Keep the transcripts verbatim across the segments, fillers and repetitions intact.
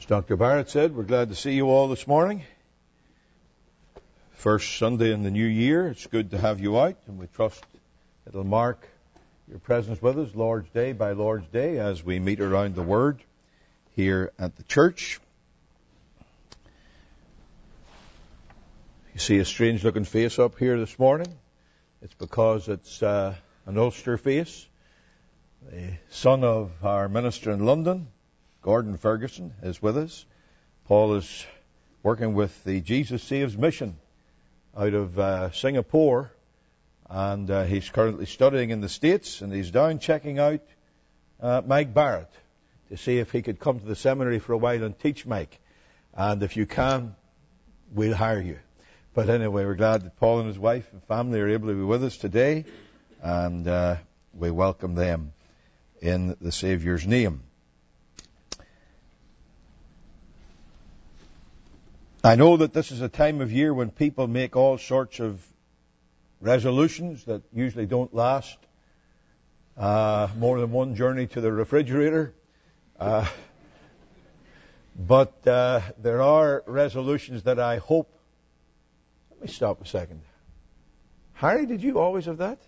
As Doctor Barrett said, we're glad to see you all this morning. First Sunday in the new year. It's good to have you out, and we trust it'll mark your presence with us Lord's Day by Lord's Day as we meet around the Word here at the church. You see a strange-looking face up here this morning. It's because it's uh, an Ulster face. The son of our minister in London, Gordon Ferguson, is with us. Paul is working with the Jesus Saves mission out of uh, Singapore, and uh, he's currently studying in the States, and he's down checking out uh, Mike Barrett to see if he could come to the seminary for a while and teach Mike. And if you can, we'll hire you. But anyway, we're glad that Paul and his wife and family are able to be with us today, and uh, we welcome them in the Saviour's name. I know that this is a time of year when people make all sorts of resolutions that usually don't last uh, more than one journey to the refrigerator. Uh, but uh, there are resolutions that I hope... Let me stop a second. Harry, did you always have that?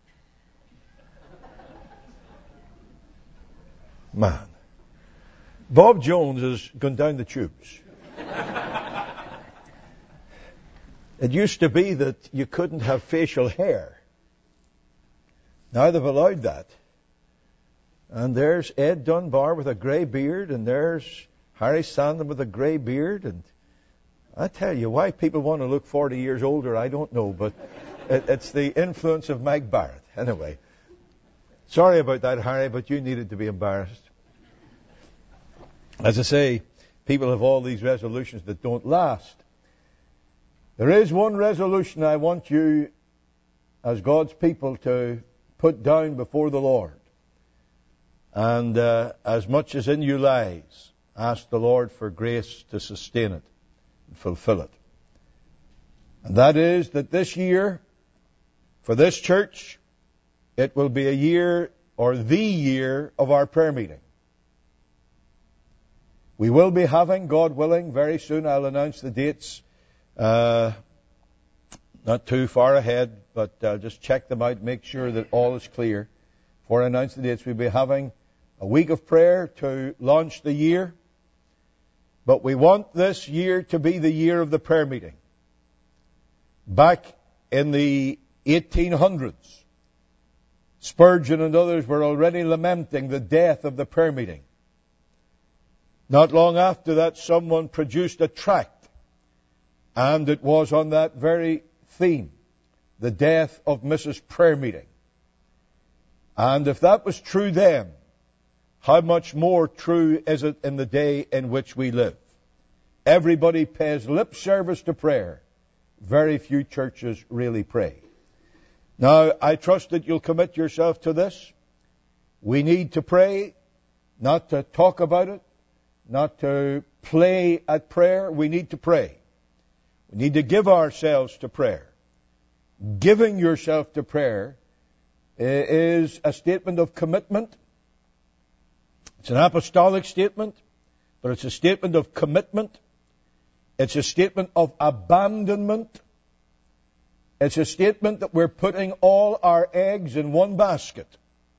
Man. Bob Jones has gone down the tubes. It used to be that you couldn't have facial hair. Now they've allowed that. And there's Ed Dunbar with a grey beard, and there's Harry Sandon with a grey beard. And I tell you, why people want to look forty years older, I don't know, but it, it's the influence of Mike Barrett. Anyway, sorry about that, Harry, but you needed to be embarrassed. As I say, people have all these resolutions that don't last. There is one resolution I want you, as God's people, to put down before the Lord. And uh, as much as in you lies, ask the Lord for grace to sustain it and fulfill it. And that is that this year, for this church, it will be a year, or the year, of our prayer meeting. We will be having, God willing, very soon, I'll announce the dates, Uh, not too far ahead, but uh, just check them out, make sure that all is clear. Before I announce the dates, we'll be having a week of prayer to launch the year. But we want this year to be the year of the prayer meeting. Back in the eighteen hundreds, Spurgeon and others were already lamenting the death of the prayer meeting. Not long after that, someone produced a tract, and it was on that very theme, the death of Missus Prayer Meeting. And if that was true then, how much more true is it in the day in which we live? Everybody pays lip service to prayer. Very few churches really pray. Now, I trust that you'll commit yourself to this. We need to pray, not to talk about it, not to play at prayer. We need to pray. We need to give ourselves to prayer. Giving yourself to prayer is a statement of commitment. It's an apostolic statement, but it's a statement of commitment. It's a statement of abandonment. It's a statement that we're putting all our eggs in one basket.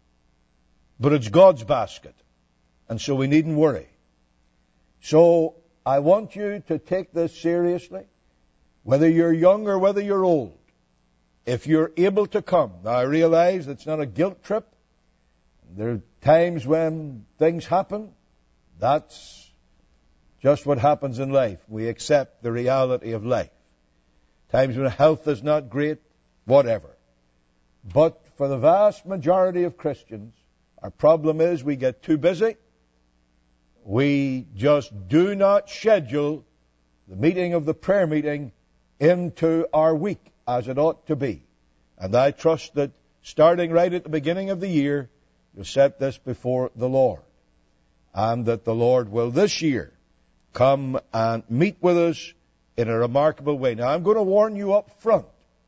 But it's God's basket, and so we needn't worry. So I want you to take this seriously. Whether you're young or whether you're old, if you're able to come. Now, I realize it's not a guilt trip. There are times when things happen. That's just what happens in life. We accept the reality of life. Times when health is not great, whatever. But for the vast majority of Christians, our problem is we get too busy. We just do not schedule the meeting of the prayer meeting into our week as it ought to be. And I trust that starting right at the beginning of the year, you'll set this before the Lord. And that the Lord will this year come and meet with us in a remarkable way. Now, I'm going to warn you up front.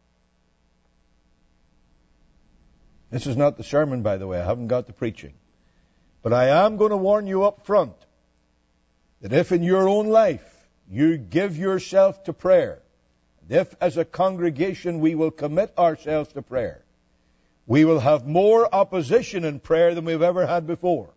This is not the sermon, by the way. I haven't got the preaching. But I am going to warn you up front that if in your own life you give yourself to prayer, and if as a congregation we will commit ourselves to prayer, we will have more opposition in prayer than we've ever had before.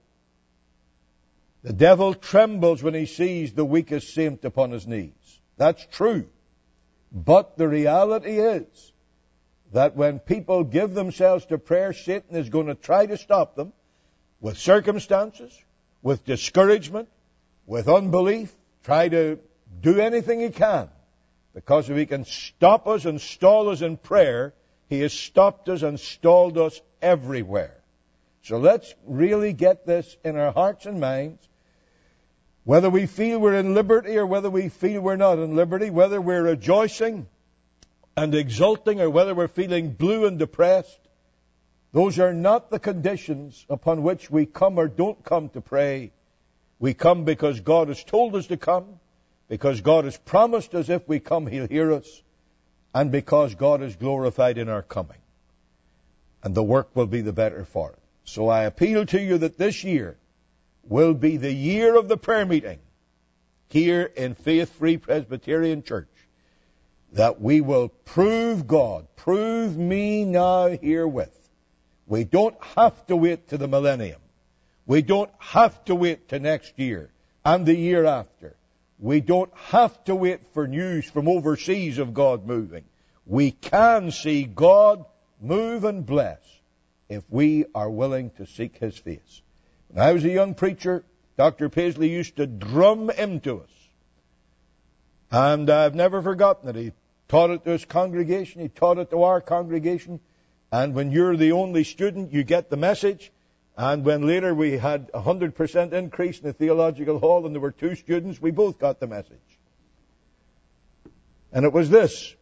The devil trembles when he sees the weakest saint upon his knees. That's true. But the reality is that when people give themselves to prayer, Satan is going to try to stop them with circumstances, with discouragement, with unbelief, try to do anything he can. Because if he can stop us and stall us in prayer, he has stopped us and stalled us everywhere. So let's really get this in our hearts and minds. Whether we feel we're in liberty or whether we feel we're not in liberty, whether we're rejoicing and exulting or whether we're feeling blue and depressed, those are not the conditions upon which we come or don't come to pray. We come because God has told us to come, because God has promised us if we come He'll hear us, and because God is glorified in our coming. And the work will be the better for it. So I appeal to you that this year will be the year of the prayer meeting here in Faith Free Presbyterian Church, that we will prove God, prove me now herewith. We don't have to wait to the millennium. We don't have to wait to next year and the year after. We don't have to wait for news from overseas of God moving. We can see God move and bless if we are willing to seek His face. When I was a young preacher, Doctor Paisley used to drum into us. And I've never forgotten it. He taught it to his congregation. He taught it to our congregation. And when you're the only student, you get the message. And when later we had a one hundred percent increase in the theological hall and there were two students, we both got the message. And it was this: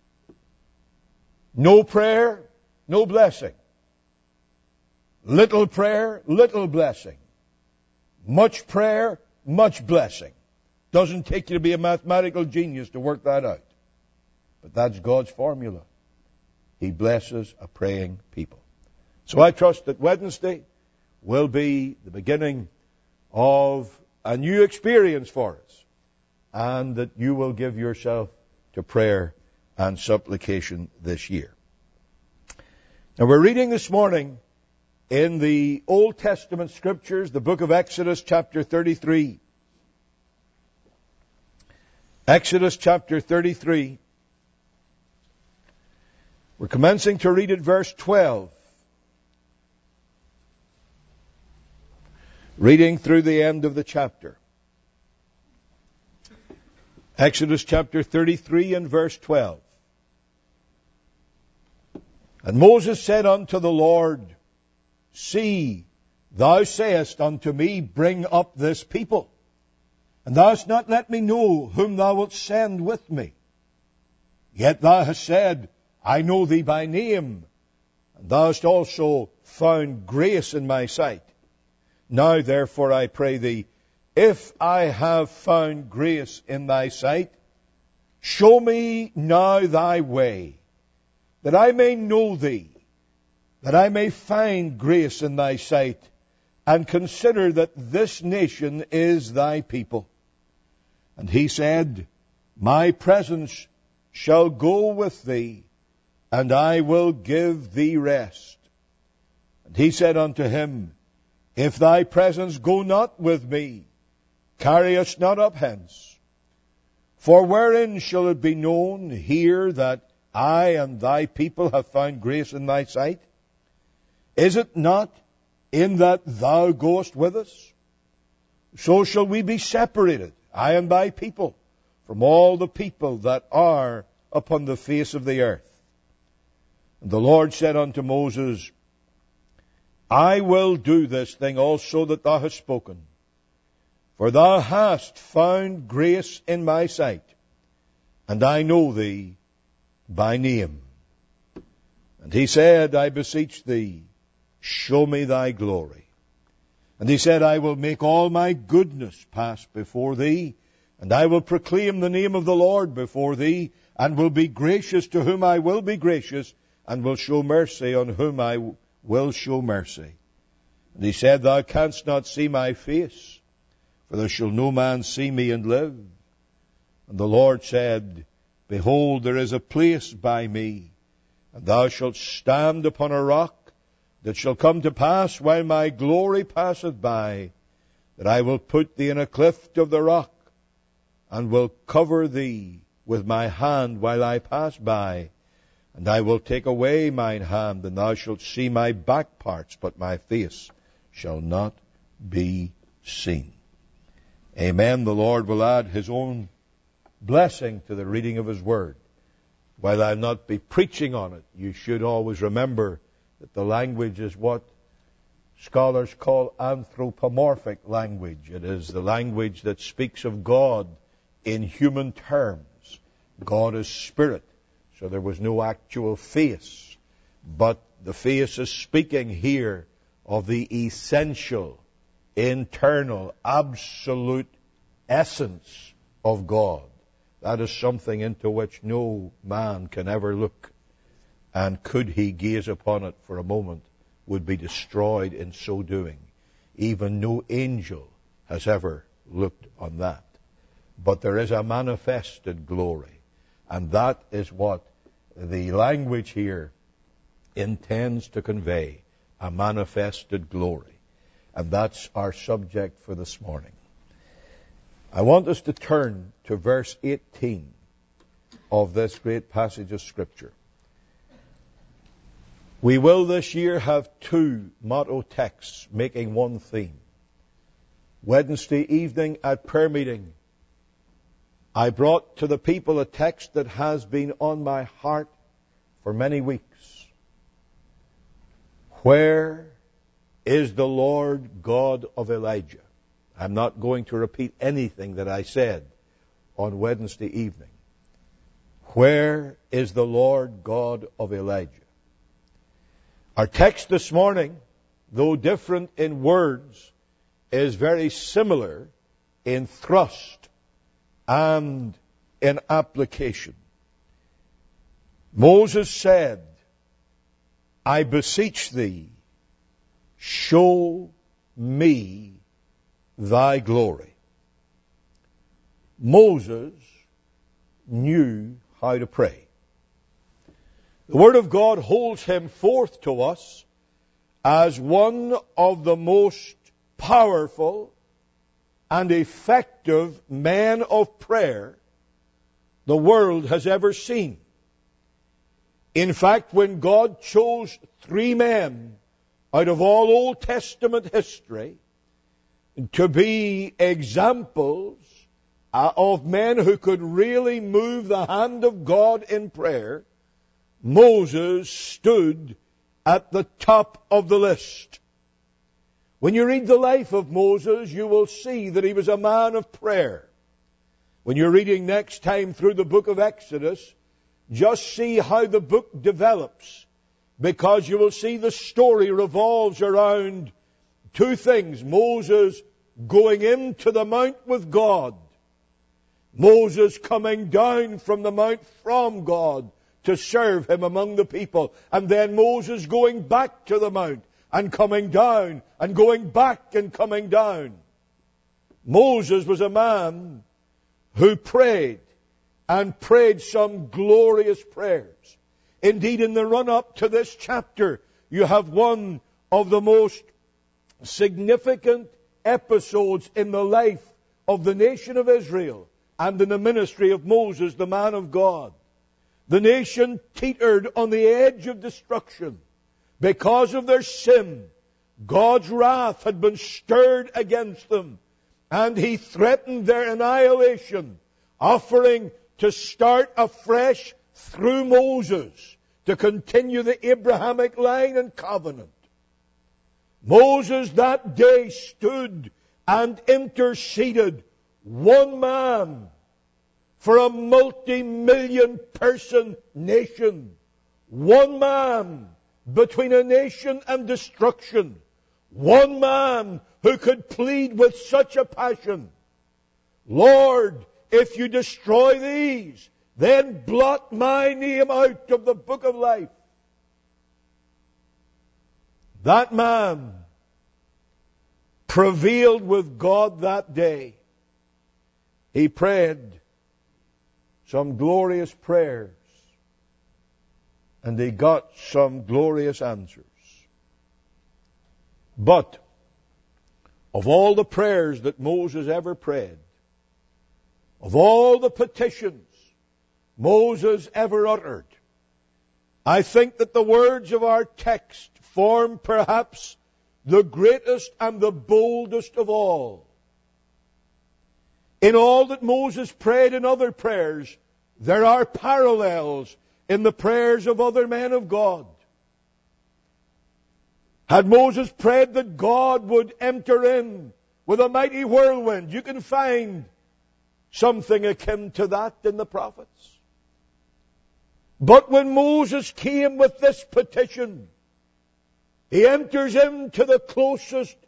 no prayer, no blessing. Little prayer, little blessing. Much prayer, much blessing. Doesn't take you to be a mathematical genius to work that out. But that's God's formula. He blesses a praying people. So I trust that Wednesday will be the beginning of a new experience for us, and that you will give yourself to prayer and supplication this year. Now we're reading this morning in the Old Testament Scriptures, the book of Exodus chapter thirty-three. Exodus chapter thirty-three. We're commencing to read at verse twelve. Reading through the end of the chapter. Exodus chapter thirty-three and verse twelve. And Moses said unto the Lord, See, thou sayest unto me, Bring up this people. And thou hast not let me know whom thou wilt send with me. Yet thou hast said, I know thee by name, and thou hast also found grace in my sight. Now therefore I pray thee, if I have found grace in thy sight, show me now thy way, that I may know thee, that I may find grace in thy sight, and consider that this nation is thy people. And he said, My presence shall go with thee, and I will give thee rest. And he said unto him, If thy presence go not with me, carry us not up hence. For wherein shall it be known here that I and thy people have found grace in thy sight? Is it not in that thou goest with us? So shall we be separated, I and thy people, from all the people that are upon the face of the earth. And the Lord said unto Moses, I will do this thing also that thou hast spoken, for thou hast found grace in my sight, and I know thee by name. And he said, I beseech thee, show me thy glory. And he said, I will make all my goodness pass before thee, and I will proclaim the name of the Lord before thee, and will be gracious to whom I will be gracious, and will show mercy on whom I will show mercy. And he said, Thou canst not see my face, for there shall no man see me and live. And the Lord said, Behold, there is a place by me, and thou shalt stand upon a rock, that shall come to pass while my glory passeth by, that I will put thee in a cleft of the rock, and will cover thee with my hand while I pass by. And I will take away mine hand, and thou shalt see my back parts, but my face shall not be seen. Amen. The Lord will add his own blessing to the reading of his word. While I'll not be preaching on it, you should always remember that the language is what scholars call anthropomorphic language. It is the language that speaks of God in human terms. God is spirit, so there was no actual face. But the face is speaking here of the essential, internal, absolute essence of God. That is something into which no man can ever look. And could he gaze upon it for a moment, would be destroyed in so doing. Even no angel has ever looked on that. But there is a manifested glory. And that is what the language here intends to convey. A manifested glory. And that's our subject for this morning. I want us to turn to verse eighteen of this great passage of Scripture. We will this year have two motto texts making one theme. Wednesday evening at prayer meeting, I brought to the people a text that has been on my heart for many weeks. Where is the Lord God of Elijah? I'm not going to repeat anything that I said on Wednesday evening. Where is the Lord God of Elijah? Our text this morning, though different in words, is very similar in thrust and in application. Moses said, I beseech thee, show me thy glory. Moses knew how to pray. The Word of God holds him forth to us as one of the most powerful and effective men of prayer the world has ever seen. In fact, when God chose three men out of all Old Testament history to be examples of men who could really move the hand of God in prayer, Moses stood at the top of the list. When you read the life of Moses, you will see that he was a man of prayer. When you're reading next time through the book of Exodus, just see how the book develops, because you will see the story revolves around two things. Moses going into the mount with God. Moses coming down from the mount from God to serve him among the people. And then Moses going back to the mount and coming down and going back and coming down. Moses was a man who prayed and prayed some glorious prayers. Indeed, in the run-up to this chapter, you have one of the most significant episodes in the life of the nation of Israel and in the ministry of Moses, the man of God. The nation teetered on the edge of destruction. Because of their sin, God's wrath had been stirred against them, and He threatened their annihilation, offering to start afresh through Moses to continue the Abrahamic line and covenant. Moses that day stood and interceded, one man for a multi-million person nation. One man between a nation and destruction. One man who could plead with such a passion, Lord, if you destroy these, then blot my name out of the book of life. prevailed with God that day. He prayed some glorious prayers, and he got some glorious answers. But of all the prayers that Moses ever prayed, of all the petitions Moses ever uttered, I think that the words of our text form perhaps the greatest and the boldest of all. In all that Moses prayed in other prayers, there are parallels in the prayers of other men of God. Had Moses prayed that God would enter in with a mighty whirlwind, you can find something akin to that in the prophets. But when Moses came with this petition, he enters into the closest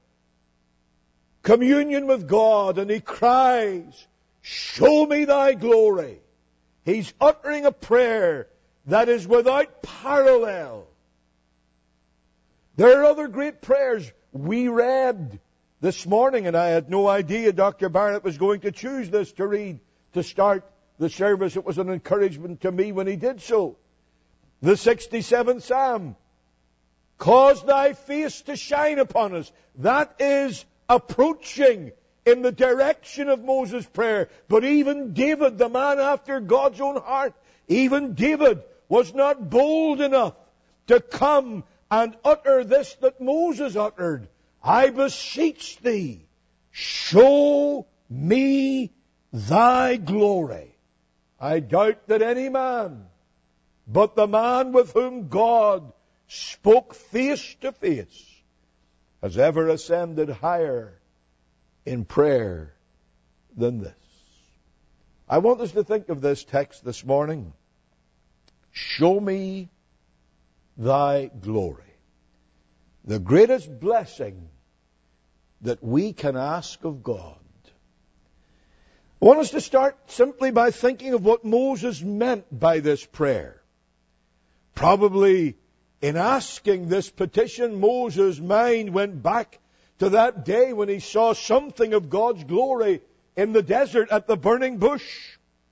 communion with God and he cries, "Show me thy glory." He's uttering a prayer that is without parallel. There are other great prayers we read this morning, and I had no idea Doctor Barnett was going to choose this to read to start the service. It was an encouragement to me when he did so. The sixty-seventh Psalm. Cause thy face to shine upon us. That is approaching in the direction of Moses' prayer. But even David, the man after God's own heart, even David was not bold enough to come and utter this that Moses uttered. I beseech thee, show me thy glory. I doubt that any man, but the man with whom God spoke face to face, has ever ascended higher in prayer than this. I want us to think of this text this morning. Show me thy glory. The greatest blessing that we can ask of God. I want us to start simply by thinking of what Moses meant by this prayer. Probably in asking this petition, Moses' mind went back to that day when he saw something of God's glory in the desert at the burning bush.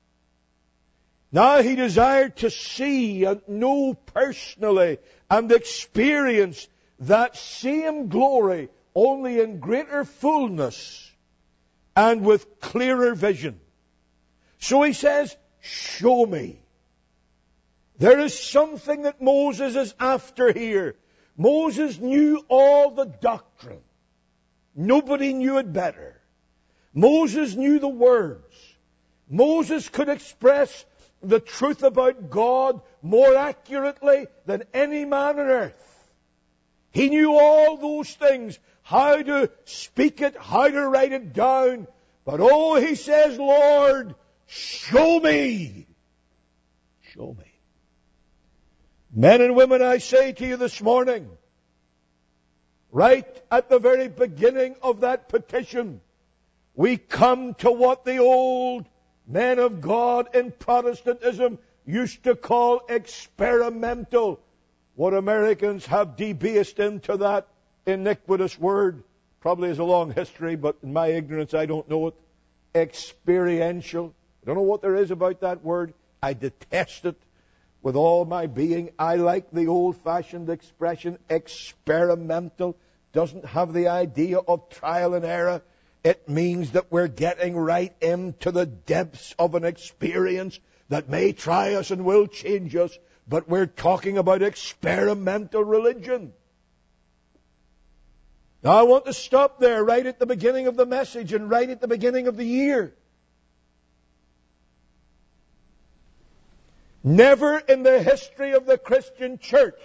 Now he desired to see and know personally and experience that same glory, only in greater fullness and with clearer vision. So he says, show me. There is something that Moses is after here. Moses knew all the doctrine. Nobody knew it better. Moses knew the words. Moses could express the truth about God more accurately than any man on earth. He knew all those things, how to speak it, how to write it down. But oh, he says, Lord, show me. Show me. Men and women, I say to you this morning, right at the very beginning of that petition, we come to what the old men of God in Protestantism used to call experimental. What Americans have debased into that iniquitous word probably has a long history, but in my ignorance I don't know it. Experiential. I don't know what there is about that word. I detest it with all my being. I like the old-fashioned expression experimental. Doesn't have the idea of trial and error. It means that we're getting right into the depths of an experience that may try us and will change us. But we're talking about experimental religion. Now I want to stop there right at the beginning of the message and right at the beginning of the year. Never in the history of the Christian church,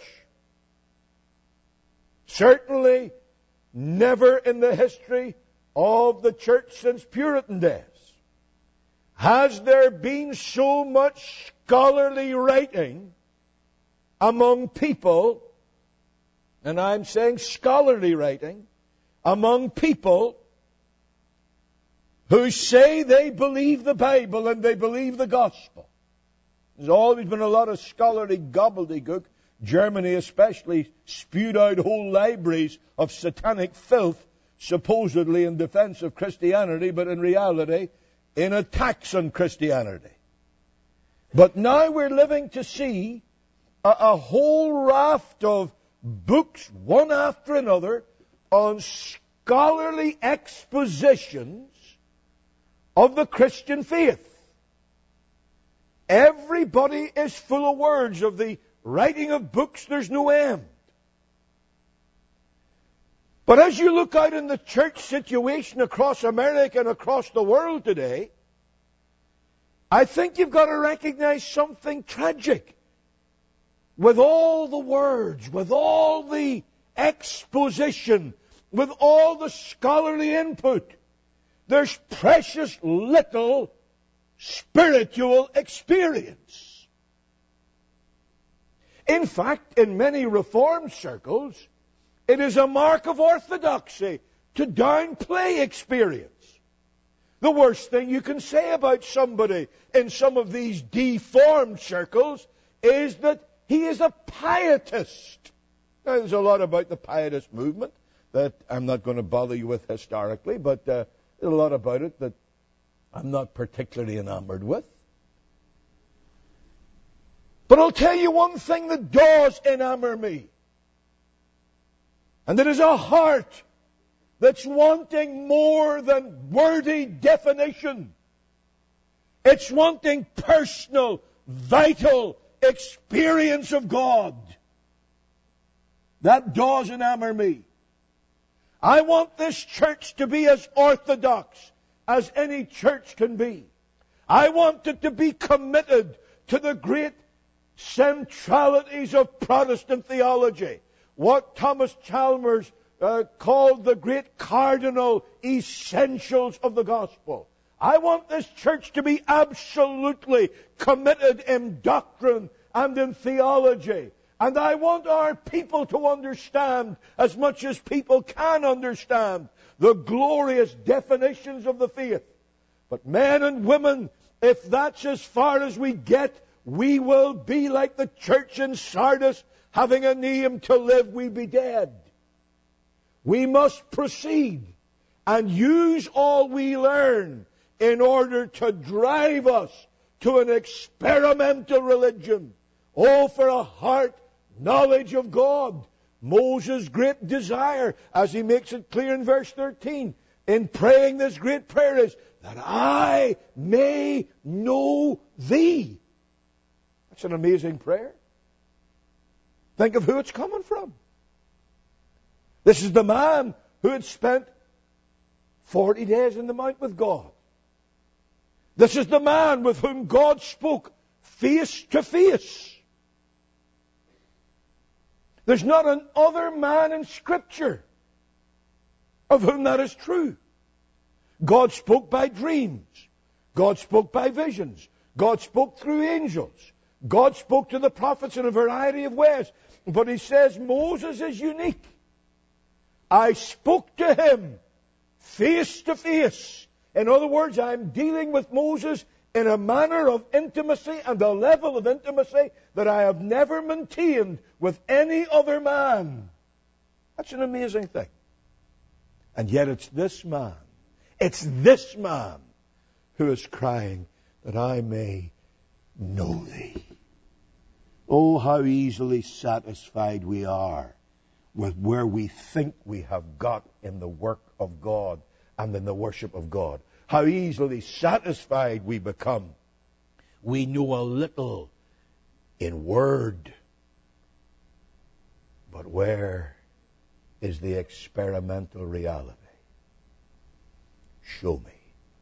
certainly never in the history of the church since Puritan days, has there been so much scholarly writing among people, and I'm saying scholarly writing, among people who say they believe the Bible and they believe the gospel. There's always been a lot of scholarly gobbledygook. Germany especially spewed out whole libraries of satanic filth supposedly in defense of Christianity, but in reality in attacks on Christianity. But now we're living to see a, a whole raft of books, one after another, on scholarly expositions of the Christian faith. Everybody is full of words. Of the writing of books, there's no end. But as you look out in the church situation across America and across the world today, I think you've got to recognize something tragic. With all the words, with all the exposition, with all the scholarly input, there's precious little spiritual experience. In fact, in many Reformed circles, it is a mark of orthodoxy to downplay experience. The worst thing you can say about somebody in some of these deformed circles is that he is a pietist. Now, there's a lot about the pietist movement that I'm not going to bother you with historically, but uh, there's a lot about it that I'm not particularly enamored with. But I'll tell you one thing that does enamor me. And it is a heart that's wanting more than wordy definition. It's wanting personal, vital experience of God. That does enamor me. I want this church to be as orthodox as any church can be. I want it to be committed to the great centralities of Protestant theology. What Thomas Chalmers uh, called the great cardinal essentials of the gospel. I want this church to be absolutely committed in doctrine and in theology. And I want our people to understand, as much as people can understand, the glorious definitions of the faith. But men and women, if that's as far as we get, we will be like the church in Sardis, having a name to live, we be dead. We must proceed and use all we learn in order to drive us to an experimental religion. Oh, for a heart knowledge of God. Moses' great desire, as he makes it clear in verse thirteen, in praying this great prayer is, that I may know Thee. That's an amazing prayer. Think of who it's coming from. This is the man who had spent forty days in the mount with God. This is the man with whom God spoke face to face. There's not another man in Scripture of whom that is true. God spoke by dreams. God spoke by visions. God spoke through angels. God spoke to the prophets in a variety of ways. But he says Moses is unique. I spoke to him face to face. In other words, I'm dealing with Moses in a manner of intimacy and a level of intimacy that I have never maintained with any other man. That's an amazing thing. And yet it's this man, it's this man who is crying that I may know Thee. Oh, how easily satisfied we are with where we think we have got in the work of God and in the worship of God. How easily satisfied we become. We know a little in word, but where is the experimental reality? Show me.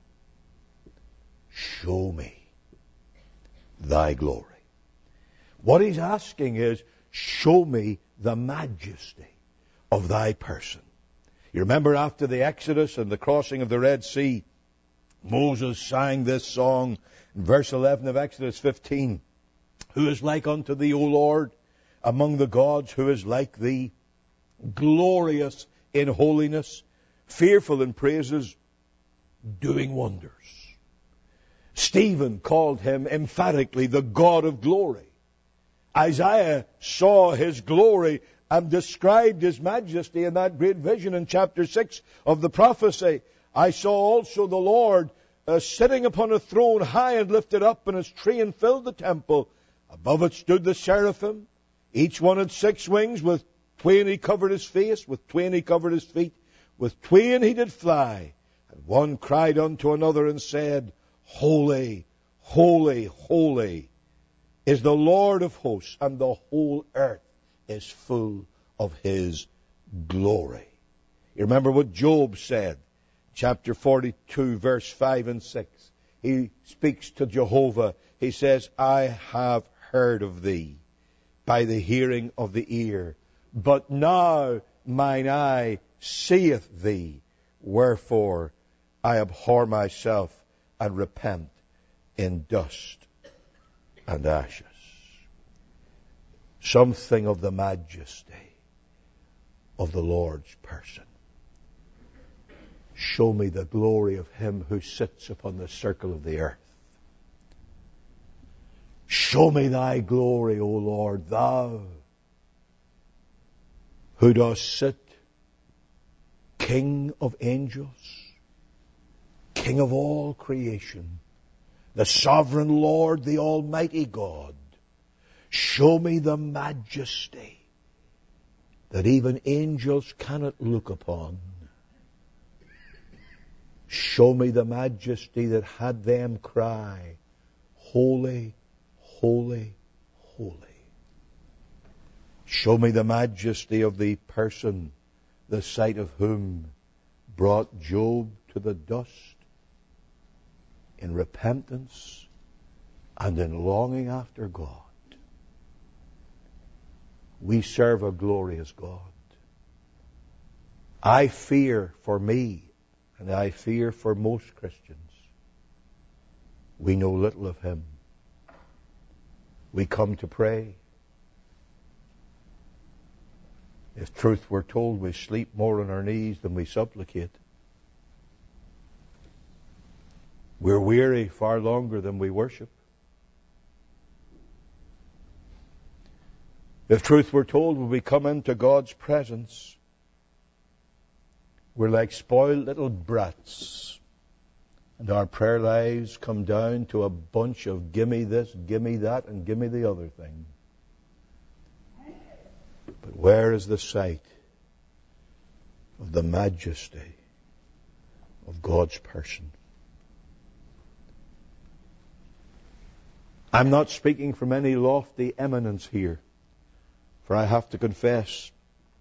Show me Thy glory. What he's asking is, show me the majesty of Thy person. You remember after the Exodus and the crossing of the Red Sea, Moses sang this song in verse eleven of Exodus fifteen. Who is like unto Thee, O Lord, among the gods, who is like Thee? Glorious in holiness, fearful in praises, doing wonders. Stephen called him emphatically the God of glory. Isaiah saw His glory and described his majesty in that great vision in chapter six of the prophecy. I saw also the Lord uh, sitting upon a throne high and lifted up, and his train filled the temple. Above it stood the seraphim. Each one had six wings. With twain he covered his face, with twain he covered his feet, with twain he did fly. And one cried unto another and said, Holy, holy, holy is the Lord of hosts, and the whole earth is full of his glory. You remember what Job said, chapter forty-two, verse five and six. He speaks to Jehovah. He says, I have heard of thee by the hearing of the ear, but now mine eye seeth thee. Wherefore I abhor myself and repent in dust and ashes. Something of the majesty of the Lord's person. Show me the glory of him who sits upon the circle of the earth. Show me thy glory, O Lord, thou who dost sit, King of angels, King of all creation, the sovereign Lord, the Almighty God. Show me the majesty that even angels cannot look upon. Show me the majesty that had them cry, Holy, holy, holy. Show me the majesty of the person, the sight of whom brought Job to the dust in repentance and in longing after God. We serve a glorious God. I fear for me, and I fear for most Christians, we know little of him. We come to pray. If truth were told, we sleep more on our knees than we supplicate. We're weary far longer than we worship. If truth were told, when we come into God's presence, we're like spoiled little brats. And our prayer lives come down to a bunch of gimme this, gimme that, and gimme the other thing. But where is the sight of the majesty of God's person? I'm not speaking from any lofty eminence here, for I have to confess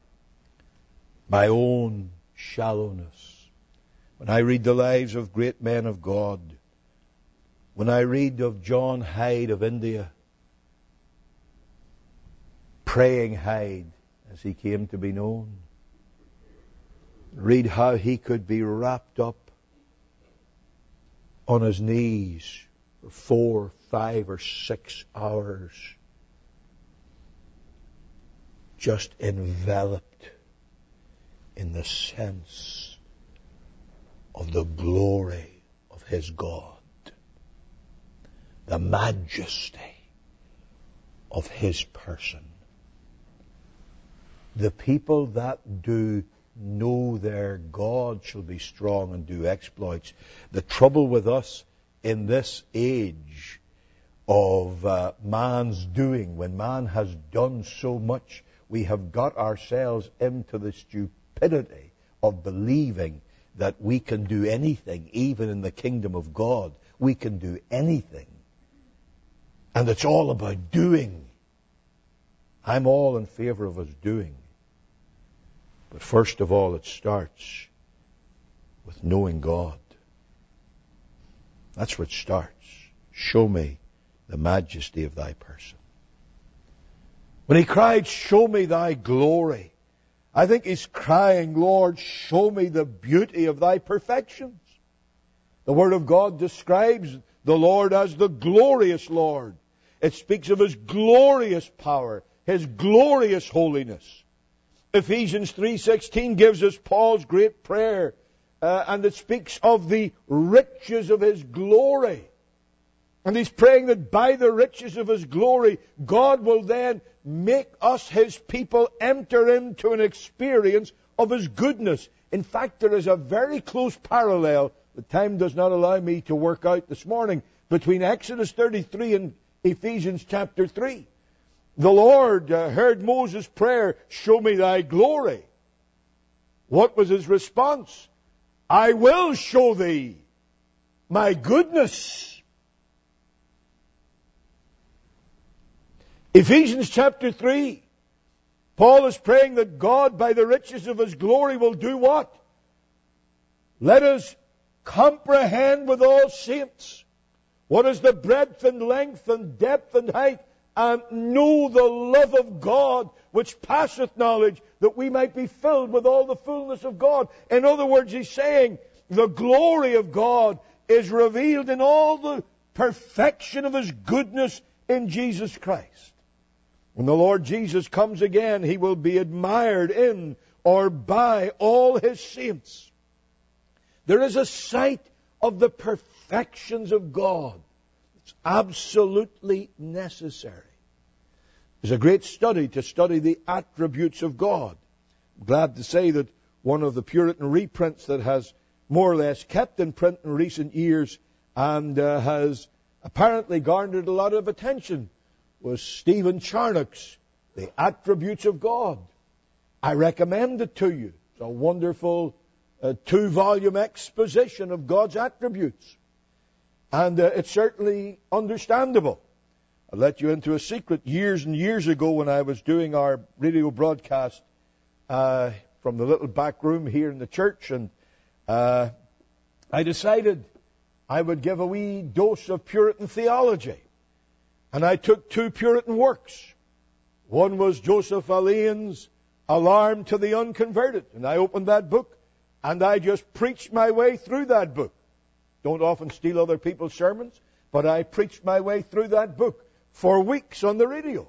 my own shallowness. When I read the lives of great men of God, when I read of John Hyde of India, praying Hyde as he came to be known, read how he could be wrapped up on his knees for four, five, or six hours, just enveloped in the sense of the glory of his God, the majesty of his person. The people that do know their God shall be strong and do exploits. The trouble with us in this age of uh, man's doing, when man has done so much, we have got ourselves into the stupidity of believing that we can do anything, even in the kingdom of God. We can do anything. And it's all about doing. I'm all in favor of us doing. But first of all, it starts with knowing God. That's where it starts. Show me the majesty of thy person. When he cried, show me thy glory, I think he's crying, Lord, show me the beauty of thy perfections. The Word of God describes the Lord as the glorious Lord. It speaks of his glorious power, his glorious holiness. Ephesians three sixteen gives us Paul's great prayer, uh, and it speaks of the riches of his glory. And he's praying that by the riches of his glory, God will then make us, his people, enter into an experience of his goodness. In fact, there is a very close parallel, the time does not allow me to work out this morning, between Exodus thirty-three and Ephesians chapter three. The Lord uh, heard Moses' prayer, show me thy glory. What was his response? I will show thee my goodness. Ephesians chapter three, Paul is praying that God, by the riches of his glory, will do what? Let us comprehend with all saints what is the breadth and length and depth and height, and know the love of God which passeth knowledge, that we might be filled with all the fullness of God. In other words, he's saying the glory of God is revealed in all the perfection of his goodness in Jesus Christ. When the Lord Jesus comes again, he will be admired in or by all his saints. There is a sight of the perfections of God. It's absolutely necessary. It's a great study to study the attributes of God. I'm glad to say that one of the Puritan reprints that has more or less kept in print in recent years and uh, has apparently garnered a lot of attention was Stephen Charnock's The Attributes of God. I recommend it to you. It's a wonderful uh, two-volume exposition of God's attributes. And uh, it's certainly understandable. I'll let you into a secret. Years and years ago, when I was doing our radio broadcast uh, from the little back room here in the church, and uh, I decided I would give a wee dose of Puritan theology. And I took two Puritan works. One was Joseph Allean's Alarm to the Unconverted. And I opened that book, and I just preached my way through that book. Don't often steal other people's sermons, but I preached my way through that book for weeks on the radio.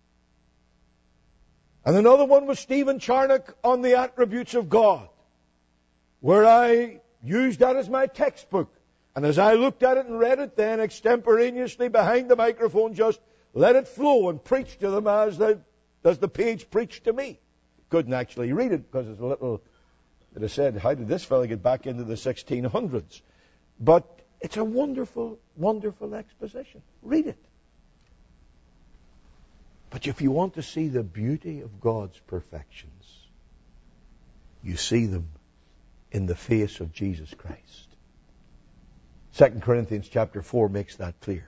And another one was Stephen Charnock on the Attributes of God, where I used that as my textbook. And as I looked at it and read it, then extemporaneously behind the microphone, just let it flow and preach to them as the, as the page preached to me. Couldn't actually read it because it's a little, it said, how did this fellow get back into the sixteen hundreds? But it's a wonderful, wonderful exposition. Read it. But if you want to see the beauty of God's perfections, you see them in the face of Jesus Christ. Second Corinthians chapter four makes that clear.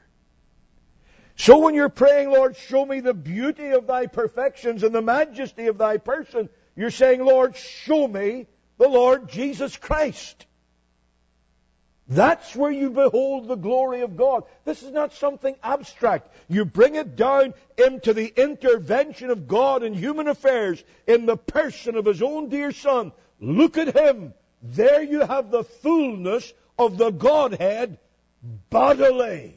So when you're praying, Lord, show me the beauty of thy perfections and the majesty of thy person, you're saying, Lord, show me the Lord Jesus Christ. That's where you behold the glory of God. This is not something abstract. You bring it down into the intervention of God in human affairs in the person of his own dear Son. Look at him. There you have the fullness of the Godhead bodily.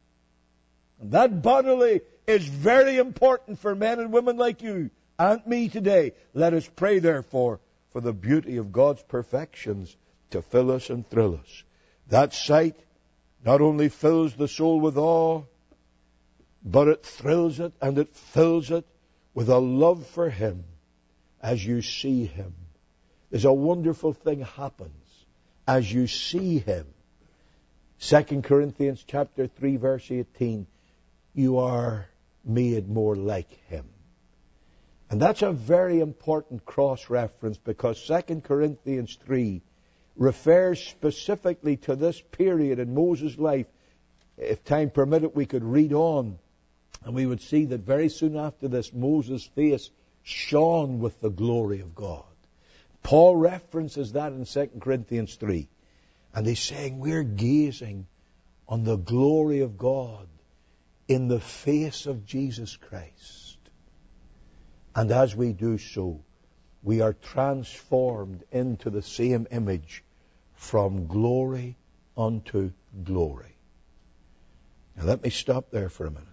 And that bodily is very important for men and women like you and me today. Let us pray, therefore, for the beauty of God's perfections to fill us and thrill us. That sight not only fills the soul with awe, but it thrills it and it fills it with a love for him as you see him. There's a wonderful thing happens as you see him. Second Corinthians chapter three, verse eighteen, you are made more like him. And that's a very important cross-reference because Second Corinthians three refers specifically to this period in Moses' life. If time permitted, we could read on, and we would see that very soon after this, Moses' face shone with the glory of God. Paul references that in Second Corinthians three. And he's saying we're gazing on the glory of God in the face of Jesus Christ. And as we do so, we are transformed into the same image from glory unto glory. Now let me stop there for a minute.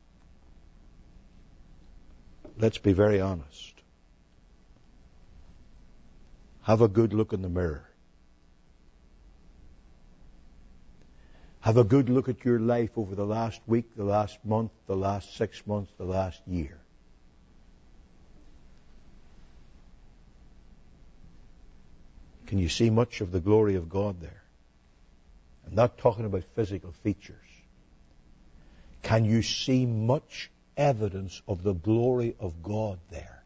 Let's be very honest. Have a good look in the mirror. Have a good look at your life over the last week, the last month, the last six months, the last year. Can you see much of the glory of God there? I'm not talking about physical features. Can you see much evidence of the glory of God there?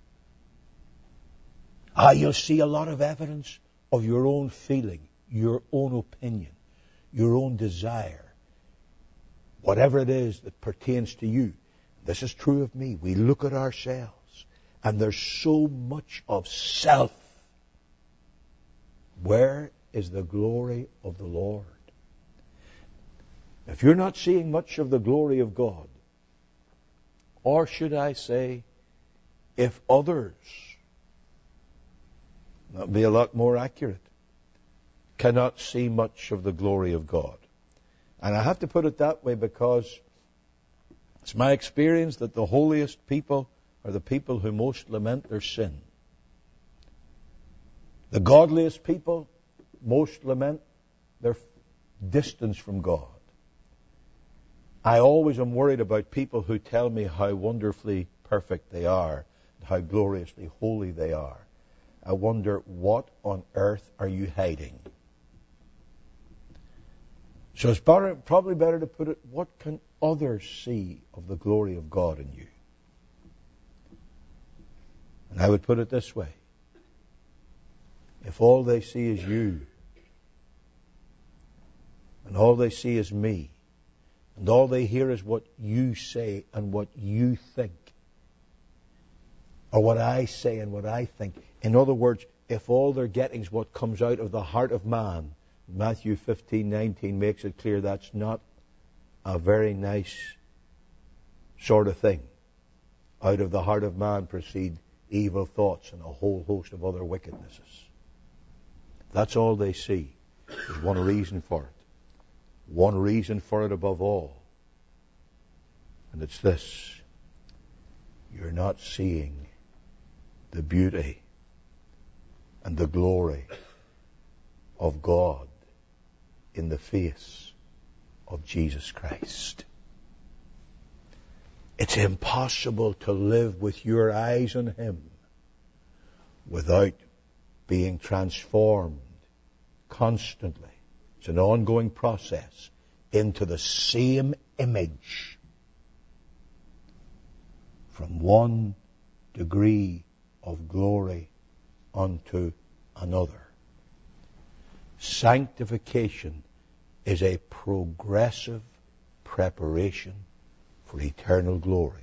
Ah, you'll see a lot of evidence of your own feeling, your own opinion, your own desire, whatever it is that pertains to you. This is true of me. We look at ourselves, and there's so much of self. Where is the glory of the Lord? If you're not seeing much of the glory of God, or should I say, if others, that would be a lot more accurate, cannot see much of the glory of God. And I have to put it that way because it's my experience that the holiest people are the people who most lament their sin. The godliest people most lament their distance from God. I always am worried about people who tell me how wonderfully perfect they are, and how gloriously holy they are. I wonder, what on earth are you hiding? So it's better, probably better to put it, what can others see of the glory of God in you? And I would put it this way. If all they see is you, and all they see is me, and all they hear is what you say and what you think, or what I say and what I think. In other words, if all they're getting is what comes out of the heart of man, Matthew fifteen nineteen makes it clear that's not a very nice sort of thing. Out of the heart of man proceed evil thoughts and a whole host of other wickednesses. That's all they see. There's one reason for it. One reason for it above all. And it's this. You're not seeing the beauty and the glory of God in the face of Jesus Christ. It's impossible to live with your eyes on Him without being transformed constantly. It's an ongoing process into the same image from one degree of glory unto another. Sanctification is a progressive preparation for eternal glory.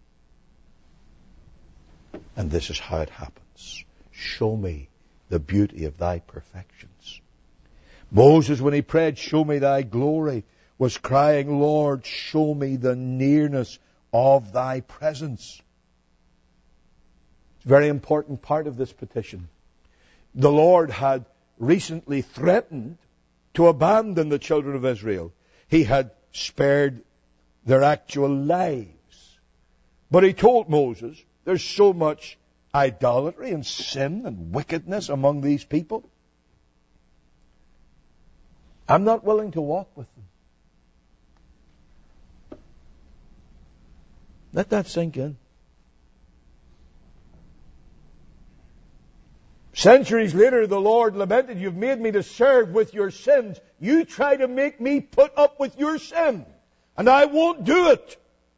And this is how it happens. Show me the beauty of thy perfections. Moses, when he prayed, show me thy glory, was crying, Lord, show me the nearness of thy presence. It's a very important part of this petition. The Lord had recently threatened to abandon the children of Israel. He had spared their actual lives. But he told Moses, there's so much idolatry and sin and wickedness among these people. I'm not willing to walk with them. Let that sink in. Centuries later, the Lord lamented, you've made me to serve with your sins. You try to make me put up with your sin, and I won't do it.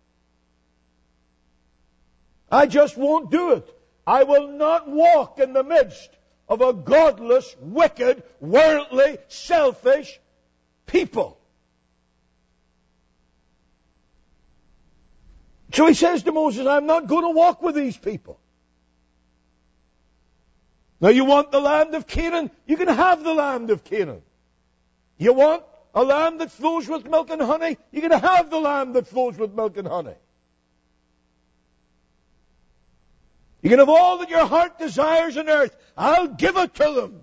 I just won't do it. I will not walk in the midst of a godless, wicked, worldly, selfish people. So he says to Moses, I'm not going to walk with these people. Now you want the land of Canaan? You can have the land of Canaan. You want a land that flows with milk and honey? You can have the land that flows with milk and honey. You can have all that your heart desires on earth. I'll give it to them.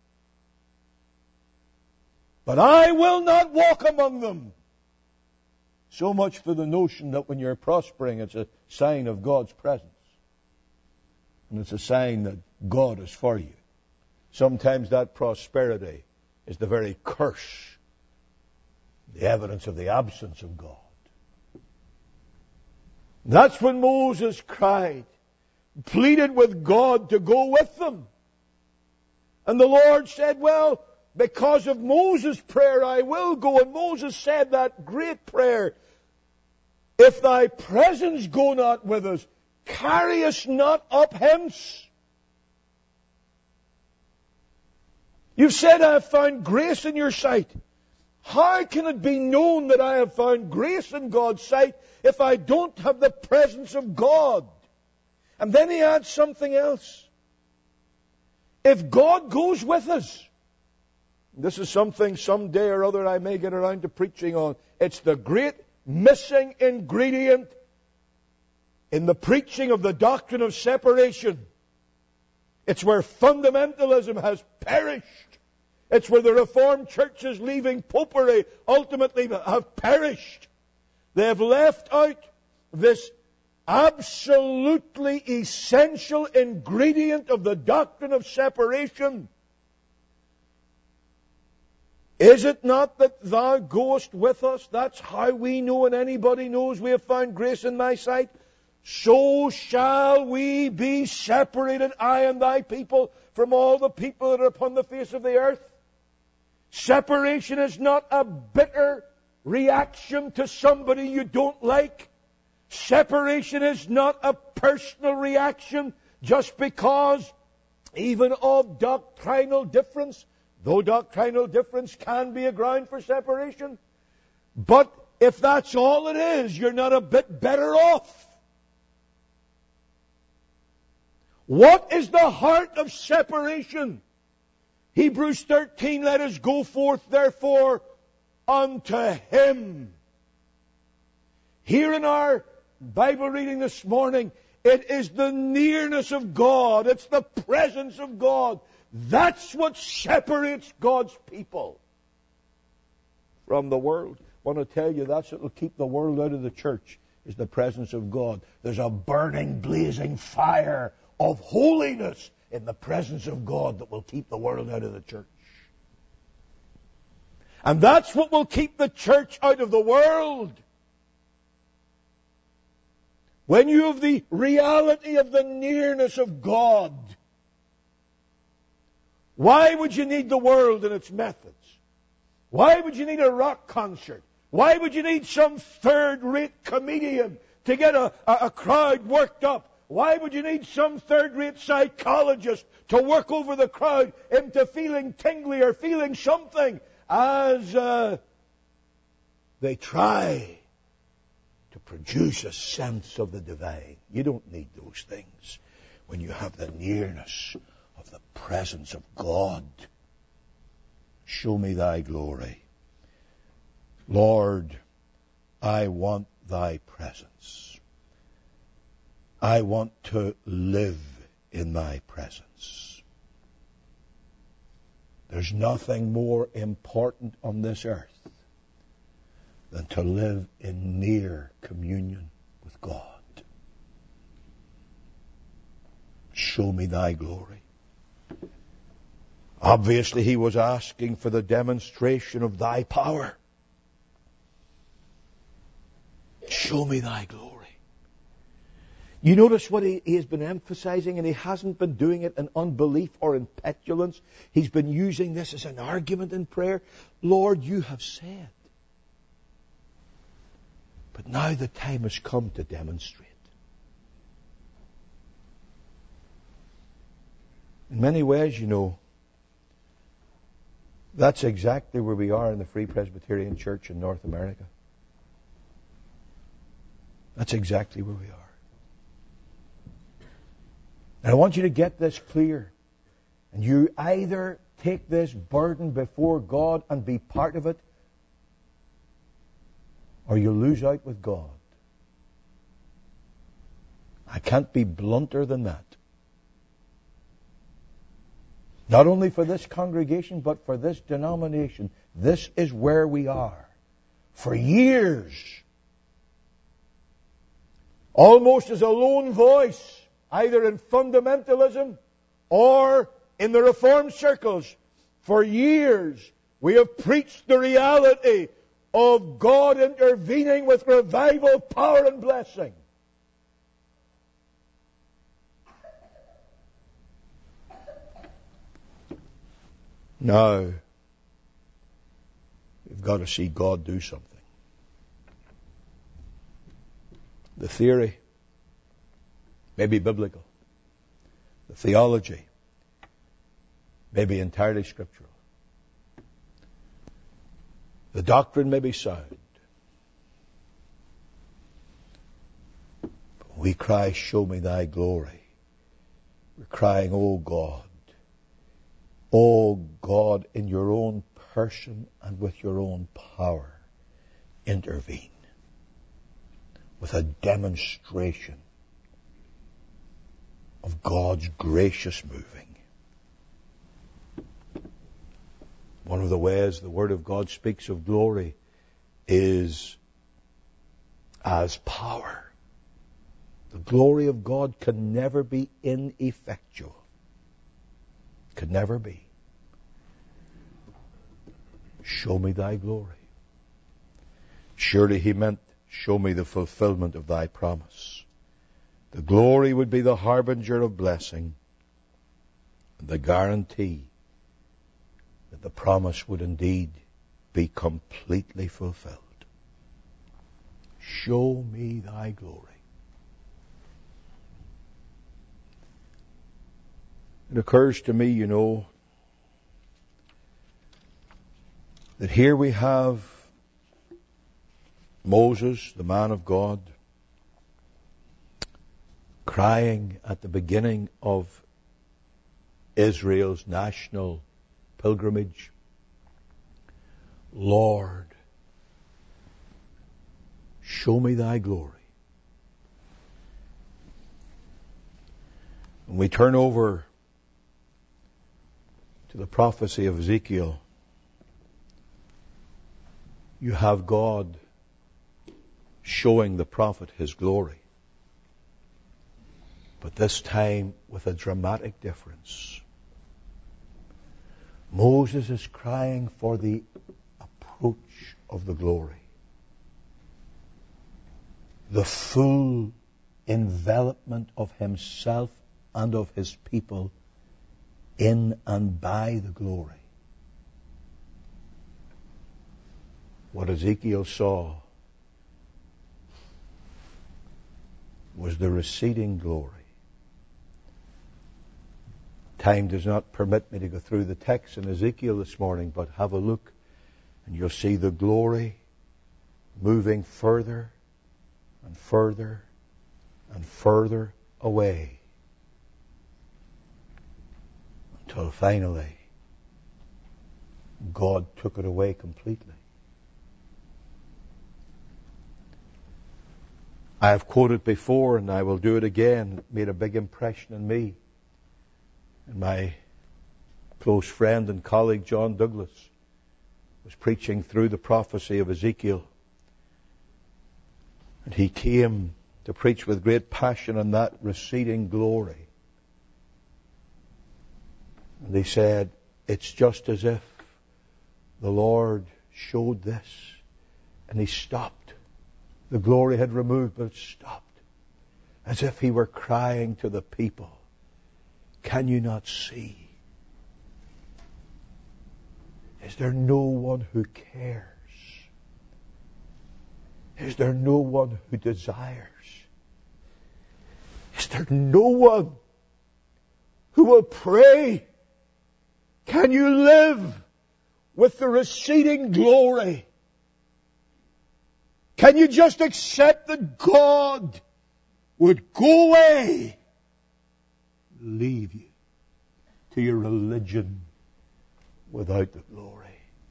But I will not walk among them. So much for the notion that when you're prospering, it's a sign of God's presence. And it's a sign that God is for you. Sometimes that prosperity is the very curse the evidence of the absence of God. That's when Moses cried, pleaded with God to go with them. And the Lord said, well, because of Moses' prayer I will go. And Moses said that great prayer, if thy presence go not with us, carry us not up hence. You've said, I have found grace in your sight. How can it be known that I have found grace in God's sight if I don't have the presence of God? And then he adds something else. If God goes with us, this is something someday or other I may get around to preaching on. It's the great missing ingredient in the preaching of the doctrine of separation. It's where fundamentalism has perished. It's where the Reformed churches leaving popery ultimately have perished. They have left out this absolutely essential ingredient of the doctrine of separation. Is it not that thou goest with us? That's how we know, and anybody knows we have found grace in thy sight. So shall we be separated, I and thy people, from all the people that are upon the face of the earth. Separation is not a bitter reaction to somebody you don't like. Separation is not a personal reaction just because even of doctrinal difference, though doctrinal difference can be a ground for separation. But if that's all it is, you're not a bit better off. What is the heart of separation? Hebrews thirteen, let us go forth therefore unto Him. Here in our Bible reading this morning, it is the nearness of God. It's the presence of God. That's what separates God's people from the world. I want to tell you, that's what will keep the world out of the church, is the presence of God. There's a burning, blazing fire of holiness in the presence of God that will keep the world out of the church. And that's what will keep the church out of the world. When you have the reality of the nearness of God, why would you need the world and its methods? Why would you need a rock concert? Why would you need some third-rate comedian to get a, a, a crowd worked up? Why would you need some third-rate psychologist to work over the crowd into feeling tingly or feeling something as uh, they try to produce a sense of the divine? You don't need those things when you have the nearness of the presence of God. Show me thy glory. Lord, I want thy presence. I want to live in thy presence. There's nothing more important on this earth than to live in near communion with God. Show me thy glory. Obviously, he was asking for the demonstration of thy power. Show me thy glory. You notice what he, he has been emphasizing, and he hasn't been doing it in unbelief or in petulance. He's been using this as an argument in prayer. Lord, you have said. But now the time has come to demonstrate. In many ways, you know, that's exactly where we are in the Free Presbyterian Church in North America. That's exactly where we are. And I want you to get this clear. And you either take this burden before God and be part of it, or you lose out with God. I can't be blunter than that. Not only for this congregation, but for this denomination. This is where we are. For years, almost as a lone voice, either in fundamentalism or in the Reformed circles, for years we have preached the reality. of God intervening with revival, power, and blessing. Now, we've got to see God do something. The theory may be biblical. The theology may be entirely scriptural. The doctrine may be sound. But we cry, show me thy glory. We're crying, oh God. Oh God, in your own person and with your own power, intervene with a demonstration of God's gracious moving. One of the ways the Word of God speaks of glory is as power. The glory of God can never be ineffectual. Could never be. Show me thy glory. Surely he meant, show me the fulfillment of thy promise. The glory would be the harbinger of blessing, and the guarantee that the promise would indeed be completely fulfilled. Show me thy glory. It occurs to me, you know, that here we have Moses, the man of God, crying at the beginning of Israel's national pilgrimage, Lord, show me thy glory. When we turn over to the prophecy of Ezekiel, you have God showing the prophet his glory. But this time with a dramatic difference. Moses is crying for the approach of the glory. The full envelopment of himself and of his people in and by the glory. What Ezekiel saw was the receding glory. Time does not permit me to go through the text in Ezekiel this morning, but have a look and you'll see the glory moving further and further and further away until finally God took it away completely. I have quoted before, and I will do it again. It made a big impression on me. And my close friend and colleague John Douglas was preaching through the prophecy of Ezekiel. And he came to preach with great passion on that receding glory. And he said, it's just as if the Lord showed this and he stopped. The glory had removed, but it stopped. As if he were crying to the people, can you not see? Is there no one who cares? Is there no one who desires? Is there no one who will pray? Can you live with the receding glory? Can you just accept that God would go away, leave you to your religion without the glory?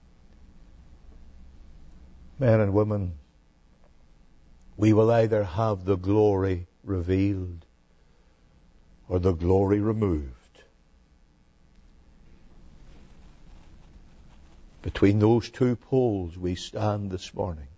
Men and women, we will either have the glory revealed or the glory removed. Between those two poles we stand this morning.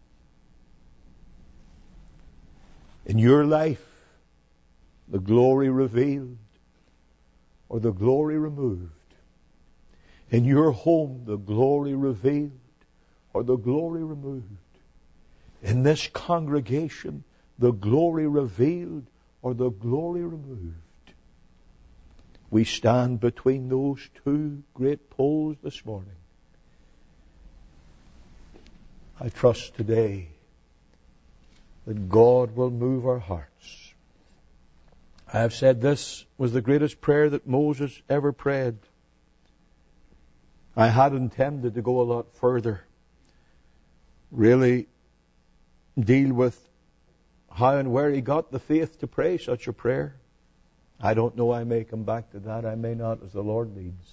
In your life, the glory revealed or the glory removed. In your home, the glory revealed or the glory removed. In this congregation, the glory revealed or the glory removed. We stand between those two great poles this morning. I trust today that God will move our hearts. I have said this was the greatest prayer that Moses ever prayed. I had intended to go a lot further, really deal with how and where he got the faith to pray such a prayer. I don't know. I may come back to that. I may not, as the Lord leads.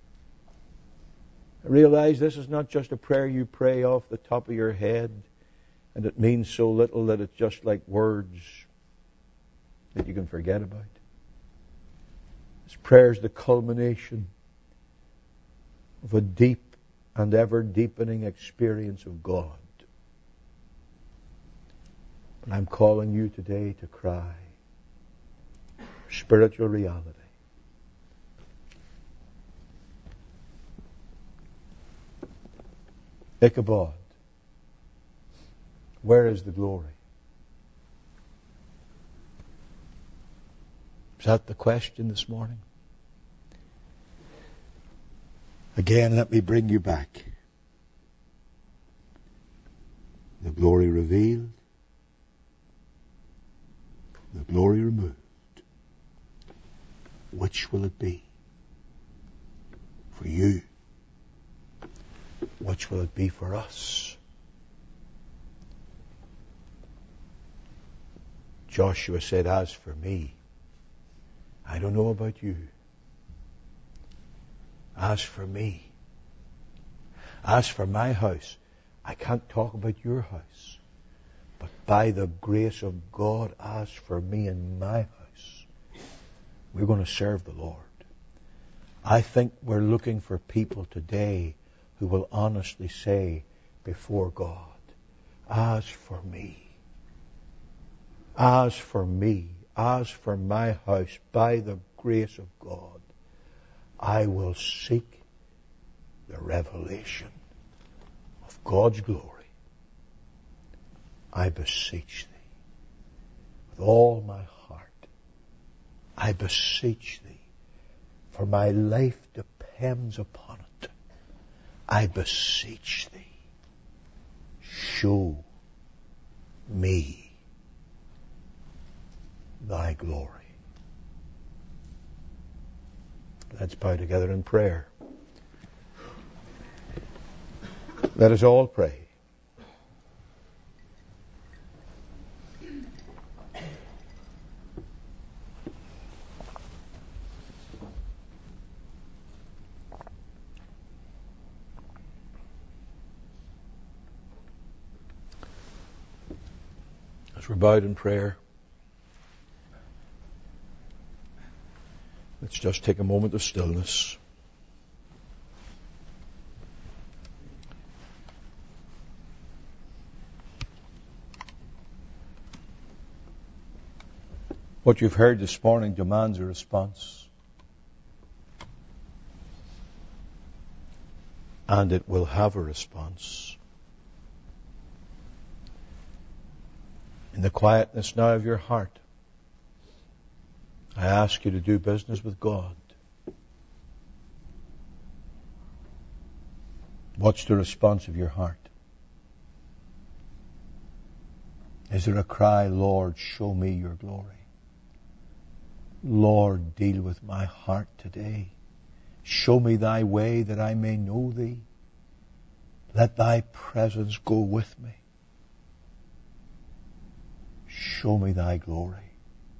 I realize this is not just a prayer you pray off the top of your head, and it means so little that it's just like words that you can forget about. This prayer is the culmination of a deep and ever-deepening experience of God. But I'm calling you today to cry spiritual reality. Ichabod, where is the glory? Is that the question this morning? Again, let me bring you back. The glory revealed, the glory removed. Which will it be for you? Which will it be for us? Joshua said, as for me, I don't know about you. As for me, as for my house, I can't talk about your house. But by the grace of God, as for me and my house, we're going to serve the Lord. I think we're looking for people today who will honestly say before God, as for me, as for me, as for my house, by the grace of God, I will seek the revelation of God's glory. I beseech thee with all my heart. I beseech thee, for my life depends upon it. I beseech thee, show me thy glory. Let's bow together in prayer. Let us all pray. As we're bowed in prayer, let's just take a moment of stillness. What you've heard this morning demands a response. And it will have a response. In the quietness now of your heart, I ask you to do business with God. What's the response of your heart? Is there a cry, Lord, show me your glory? Lord, deal with my heart today. Show me thy way that I may know thee. Let thy presence go with me. Show me thy glory.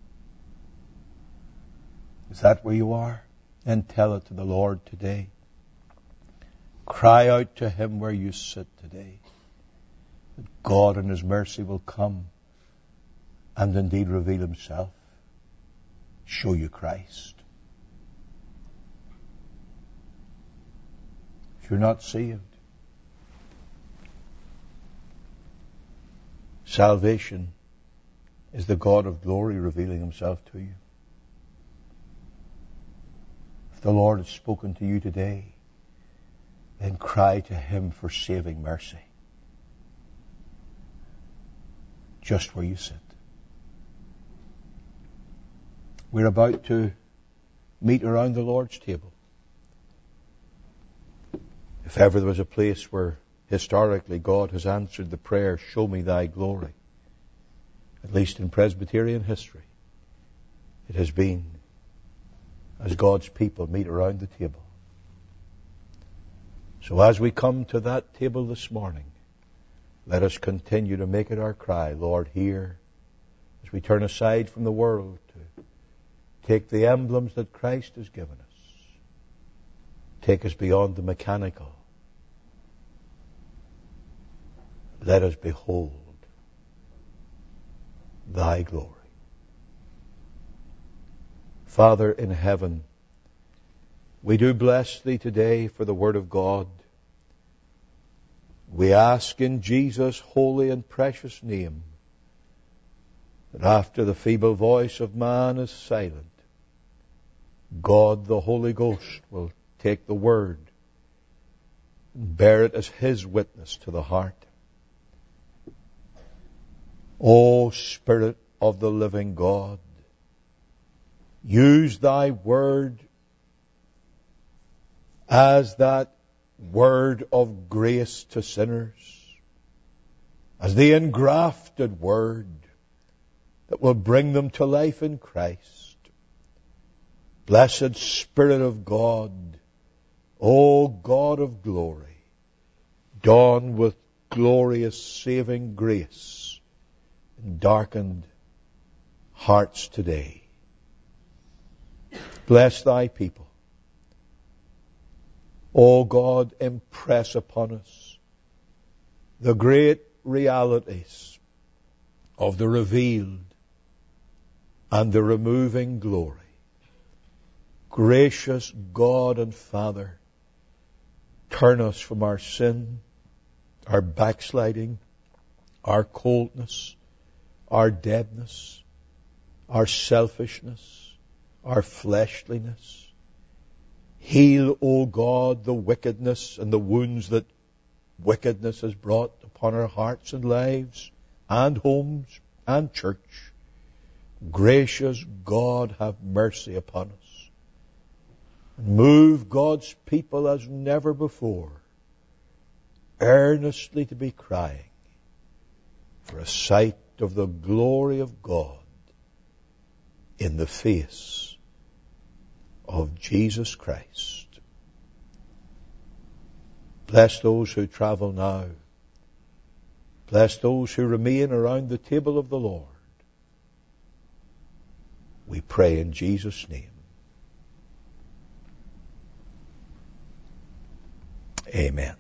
Is that where you are? Then tell it to the Lord today. Cry out to him where you sit today. That God in his mercy will come and indeed reveal himself. Show you Christ. If you're not saved, salvation is the God of glory revealing himself to you. If the Lord has spoken to you today, then cry to Him for saving mercy. Just where you sit. We're about to meet around the Lord's table. If ever there was a place where historically God has answered the prayer, show me thy glory, at least in Presbyterian history, it has been as God's people meet around the table. So as we come to that table this morning, let us continue to make it our cry, Lord, hear, as we turn aside from the world to take the emblems that Christ has given us. Take us beyond the mechanical. Let us behold thy glory. Father in heaven, we do bless thee today for the word of God. We ask in Jesus' holy and precious name that after the feeble voice of man is silent, God the Holy Ghost will take the word and bear it as His witness to the heart. O Spirit of the living God, use thy word as that word of grace to sinners, as the engrafted word that will bring them to life in Christ. Blessed Spirit of God, O God of glory, dawn with glorious saving grace in darkened hearts today. Bless thy people. O God, impress upon us the great realities of the revealed and the removing glory. Gracious God and Father, turn us from our sin, our backsliding, our coldness, our deadness, our selfishness, our fleshliness. Heal, O God, the wickedness and the wounds that wickedness has brought upon our hearts and lives and homes and church. Gracious God, have mercy upon us. And move God's people as never before, earnestly to be crying for a sight of the glory of God in the face of Jesus Christ. Bless those who travel now. Bless those who remain around the table of the Lord. We pray in Jesus' name. Amen.